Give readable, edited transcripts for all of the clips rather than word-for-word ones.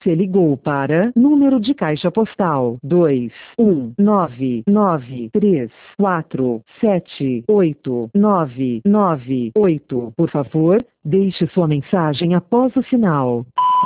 Você ligou para número de caixa postal 21993478998. Por favor, deixe sua mensagem após o sinal.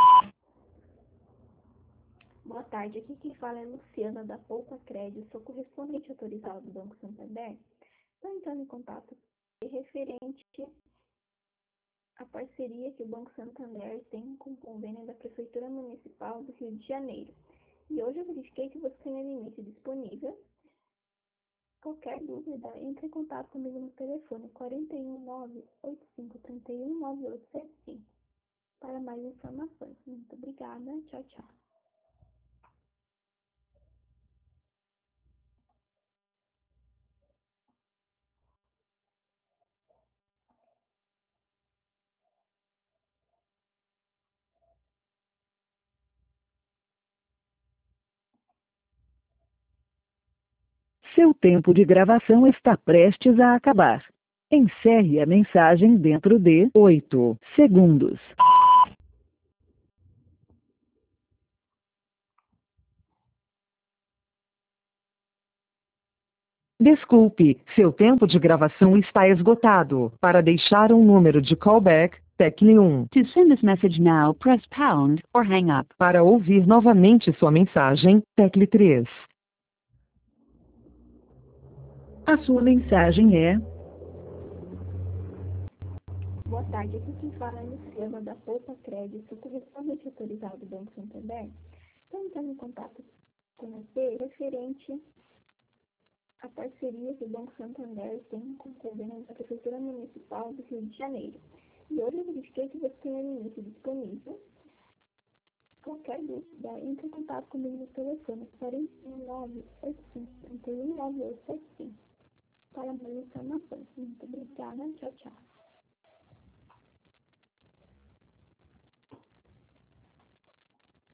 Boa tarde, aqui quem fala é Luciana da Poupa Crédito, sou correspondente autorizado do Banco Santander. Estou entrando em contato referente à parceria que o Banco Santander tem com o convênio da Prefeitura Municipal do Rio de Janeiro. E hoje eu verifiquei que você tem a limite disponível. Qualquer dúvida, entre em contato comigo no telefone 419-8531-9875 para mais informações. Muito obrigada, tchau, tchau. Seu tempo de gravação está prestes a acabar. Encerre a mensagem dentro de 8 segundos. Desculpe, seu tempo de gravação está esgotado. Para deixar um número de callback, tecle 1. To send this message now, press pound or hang up. Para ouvir novamente sua mensagem, tecle 3. A sua mensagem é: Boa tarde, aqui quem fala é Luciana da Poupa Crédito, sou correspondente autorizado do Banco Santander. Estou entrando em contato com você referente à parceria que o Banco Santander tem com o convênio da Prefeitura Municipal do Rio de Janeiro. E hoje eu verifiquei que você tem a limite disponível. Qualquer dúvida, entre em contato comigo no telefone 419-8531-9875 para mais informações. Muito obrigada, tchau, tchau.